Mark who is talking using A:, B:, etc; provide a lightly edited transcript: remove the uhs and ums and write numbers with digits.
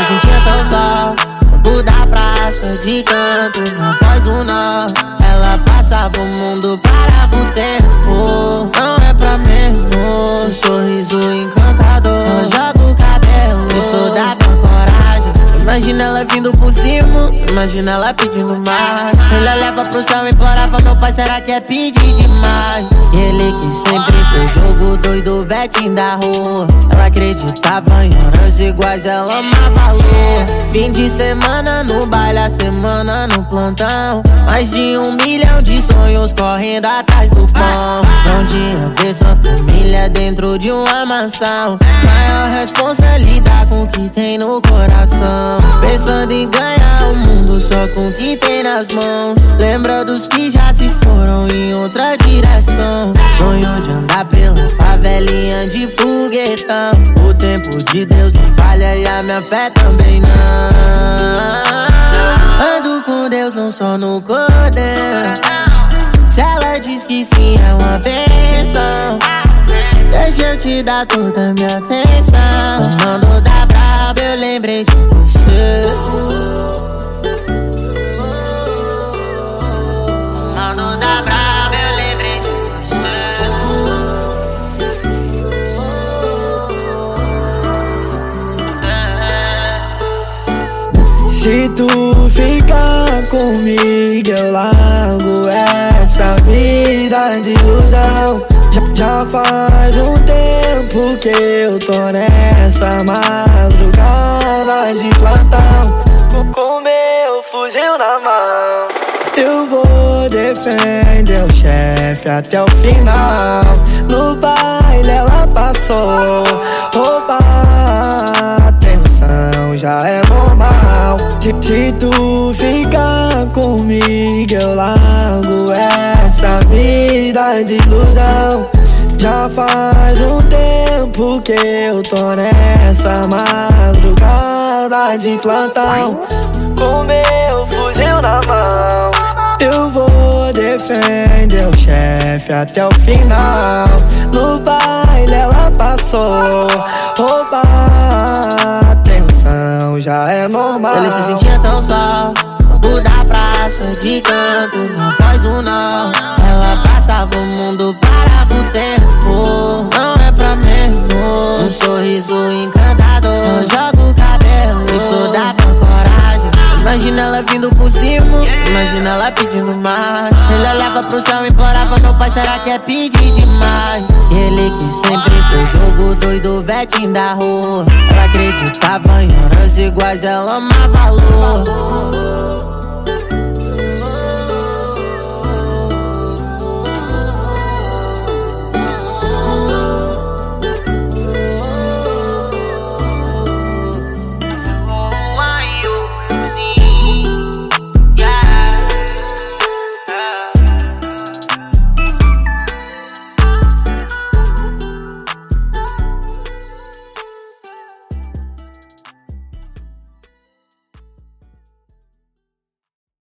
A: sentia tão só, pouco da praça, de canto, na voz um nó. Ela passava o mundo, parava o tempo. Não é pra menos, sorriso encantador. Ela joga o cabelo, isso dava coragem. Imagina ela vindo por cima, imagina ela pedindo mais. Ele leva pro céu e implorava, meu pai, será que é pedir demais? E ele que sempre foi jogo doido, vetinho da rua. Ela acreditava em horas iguais, ela amava a lua. Fim de semana no baile, a semana no plantão. Mais de 1 milhão de sonhos correndo atrás do pão. Não tinha ver sua família dentro de uma mansão. Maior responsa é lidar com o que tem no coração. Pensando em ganhar o mundo só com o que tem nas mãos. Lembra dos que já se foram em outra direção. Sonho de andar pela favelinha de foguetão. O tempo de Deus não falha e a minha fé também não. Ando com Deus não só no cordeiro. Se ela diz que sim é uma bênção, deixa eu te dar toda a minha atenção. Comando da braba, eu lembrei de você. Comando da braba, eu lembrei de você.
B: Se tu ficar comigo, eu largo essa vida de ilusão. Já faz um tempo que eu tô nessa madrugada de plantão, com meu fuzil na mão. Eu vou defender o chefe até o final. No baile ela passou, roubar atenção já é normal. Se tu ficar comigo, eu largo essa vida de ilusão. Já faz um tempo que eu tô nessa madrugada de plantão, com meu fuzil na mão. Eu vou defender o chefe até o final. No baile ela passou, roubar atenção já é normal.
A: Ele se sentia tão só, pouco da praça, de canto, na voz um nó. Ela passava o mundo, parava o tempo. Não é pra menos, um sorriso encantador. Ela joga o cabelo, isso dava coragem. Imagina ela vindo por cima, imagina ela pedindo mais. Ele leva pro céu e implorava, meu pai, será que é pedir demais? E ele que sempre foi jogo doido, vetinho da rua. Ela acreditava em horas iguais, ela amava a lua.